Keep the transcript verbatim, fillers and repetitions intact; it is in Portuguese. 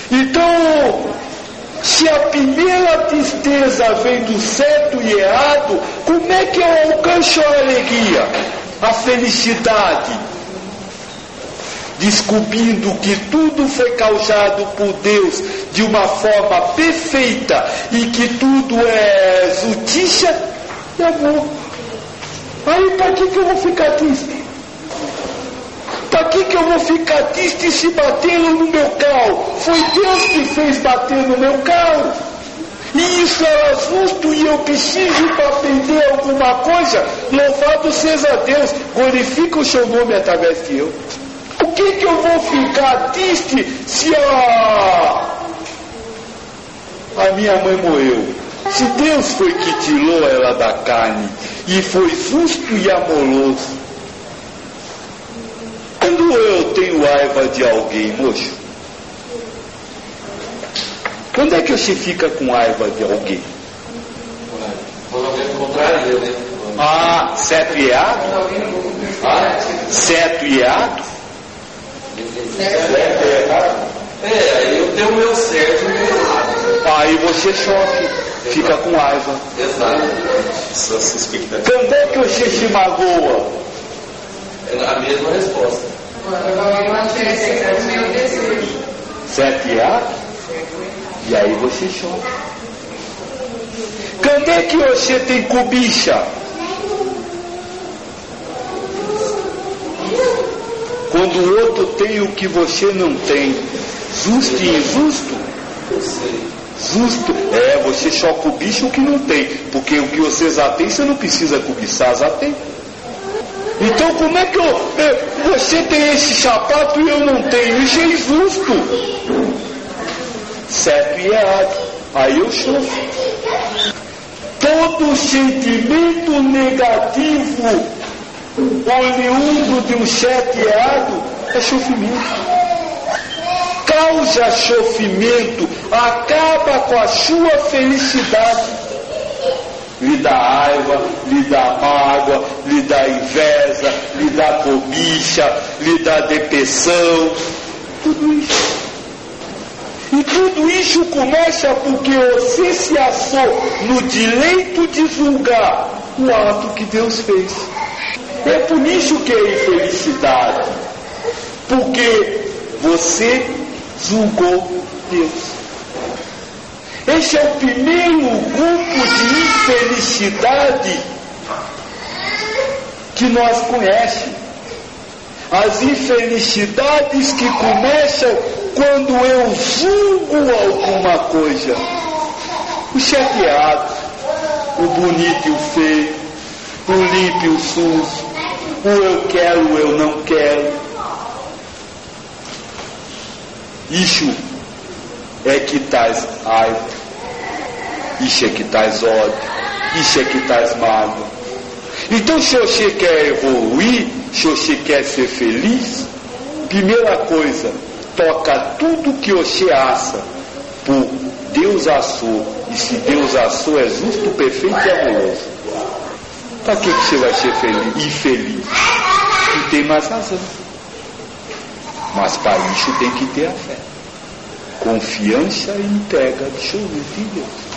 Então, se a primeira tristeza vem do certo e errado, como é que eu alcanço a alegria, a felicidade? Descobrindo que tudo foi causado por Deus de uma forma perfeita e que tudo é justiça e amor. Aí para que, que eu vou ficar triste? Para que, que eu vou ficar triste se bateram no meu carro? Foi Deus que fez bater no meu carro. E isso era justo e eu preciso para aprender alguma coisa. Louvado seja Deus, glorifica o seu nome através de eu. Por que, que eu vou ficar triste se a, a minha mãe morreu? Se Deus foi que tirou ela da carne e foi justo e amoroso. Quando eu tenho raiva de alguém, moço, quando é que você fica com raiva de alguém? Quando alguém contraria, né? Ah, certo e errado? Ah, certo e errado? certo e errado? É, aí eu tenho o meu certo e o meu errado. Aí você sofre, fica com raiva. Exato. Quando é que você se magoa? É a mesma resposta. Certo e errado? E aí você chora. Quando é que você tem cobiça? Quando o outro tem o que você não tem. Justo e injusto? Justo. É, você só cobiça o que não tem. Porque o que você já tem, você não precisa cobiçar, já tem. Então como é que eu, eu, você tem esse sapato e eu não tenho? Isso é injusto. Certo e errado. Aí eu sofro. Todo sentimento negativo oriundo de um certo e errado é sofrimento. Causa sofrimento, acaba com a sua felicidade. Lhe dá raiva, lhe dá mágoa, lhe dá inveja, lhe dá cobiça, lhe dá depressão, tudo isso. E tudo isso começa porque você se achou no direito de julgar o ato que Deus fez. É por isso que é infelicidade, porque você julgou Deus. Esse é o primeiro grupo de infelicidade que nós conhecemos. As infelicidades que começam quando eu julgo alguma coisa. O chateado, o bonito e o feio, o limpo e o sujo, o eu quero, o eu não quero. Isso é que traz raiva, isso é que traz ódio, isso é que traz mágoa. Então, se você quer evoluir, se você quer ser feliz, primeira coisa, toca tudo que você acha por Deus achou, e se Deus achou é justo, perfeito e amoroso. Para que você vai ser feliz, infeliz? Não tem mais razão. Mas para isso tem que ter a fé, confiança e entrega absoluta em Deus.